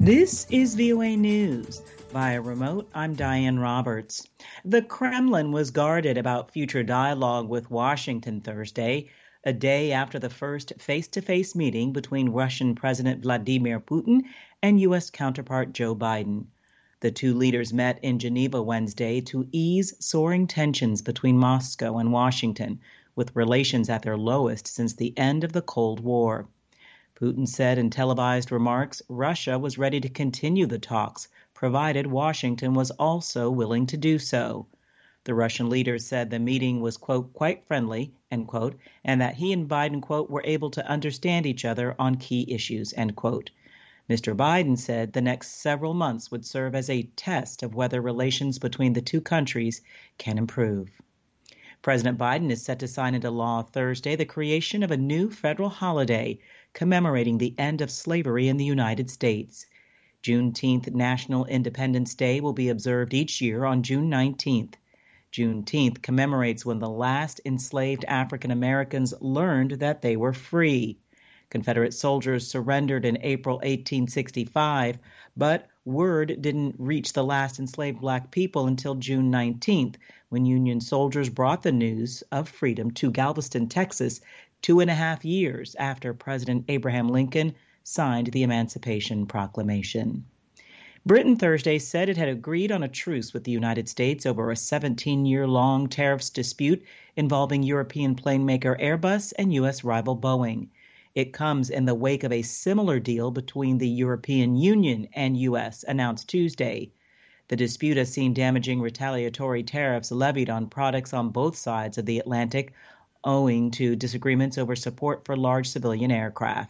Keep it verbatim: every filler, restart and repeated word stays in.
This is V O A News. Via remote, I'm Diane Roberts. The Kremlin was guarded about future dialogue with Washington Thursday, a day after the first face-to-face meeting between Russian President Vladimir Putin and U S counterpart Joe Biden. The two leaders met in Geneva Wednesday to ease soaring tensions between Moscow and Washington, with relations at their lowest since the end of the Cold War. Putin said in televised remarks Russia was ready to continue the talks, provided Washington was also willing to do so. The Russian leader said the meeting was, quote, quite friendly, end quote, and that he and Biden, quote, were able to understand each other on key issues, end quote. Mister Biden said the next several months would serve as a test of whether relations between the two countries can improve. President Biden is set to sign into law Thursday the creation of a new federal holiday commemorating the end of slavery in the United States. Juneteenth National Independence Day will be observed each year on June nineteenth. Juneteenth commemorates when the last enslaved African Americans learned that they were free. Confederate soldiers surrendered in April eighteen sixty-five, but word didn't reach the last enslaved Black people until June nineteenth, when Union soldiers brought the news of freedom to Galveston, Texas, two and a half years after President Abraham Lincoln signed the Emancipation Proclamation. Britain Thursday said it had agreed on a truce with the United States over a seventeen-year-long tariffs dispute involving European plane maker Airbus and U S rival Boeing. It comes in the wake of a similar deal between the European Union and U S announced Tuesday. The dispute has seen damaging retaliatory tariffs levied on products on both sides of the Atlantic, owing to disagreements over support for large civilian aircraft.